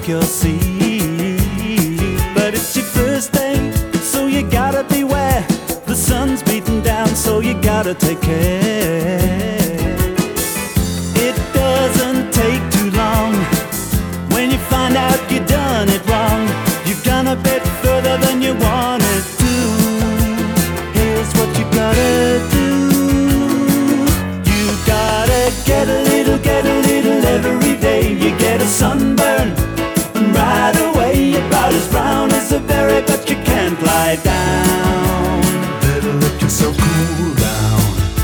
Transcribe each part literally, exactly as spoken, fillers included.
think you'll see. But it's your first day, so you gotta beware. The sun's beating down, so you gotta take care. It doesn't take too long. When you find out you done it wrong, you've gone a bit further than you wanted to. Here's what you gotta do. You gotta get a little, get a little every day. You get a sunburn, and right away you're about as brown as a berry, but you can't lie down. Better let yourself cool down.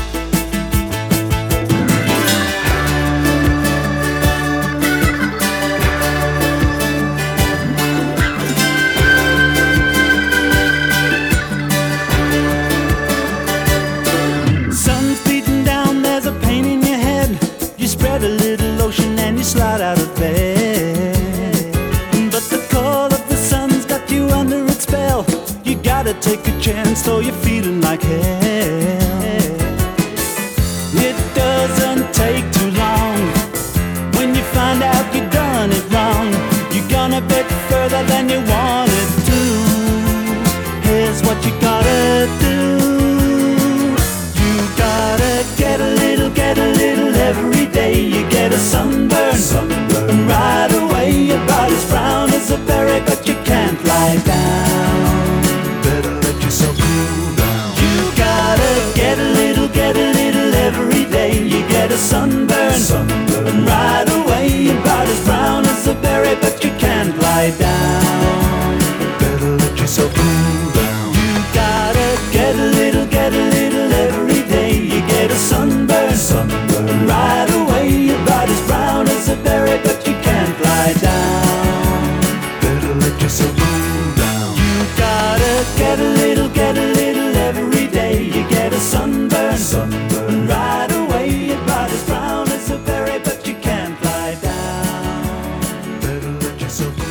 Spread a little lotion and you slide out of bed. But the call of the sun's got you under its spell. You gotta take a chance though you're feeling like hell. It doesn't take too long. When you find out you done it wrong, you're gone a bit further than you wanted to. Here's what you gotta do. You gotta get a little, get a little every day. You get a sunburn, sunburn. And right away you're about as brown as a berry, but you can't lie down. Better let yourself cool down. You gotta get a little, get a little every day. You get a sunburn, sunburn. And right away you're about as brown as a berry, but you can't lie down. Better let yourself cool down. You gotta get a little, get a little every day. You get a sunburn, sunburn. And right away you're about as brown as a berry, but you can't lie down. Better let yourself cool down. You gotta get a little, get a little every day. You get a sunburn, sunburn. And right away you're about as brown as a berry, but you can't lie down. Better let yourself cool down.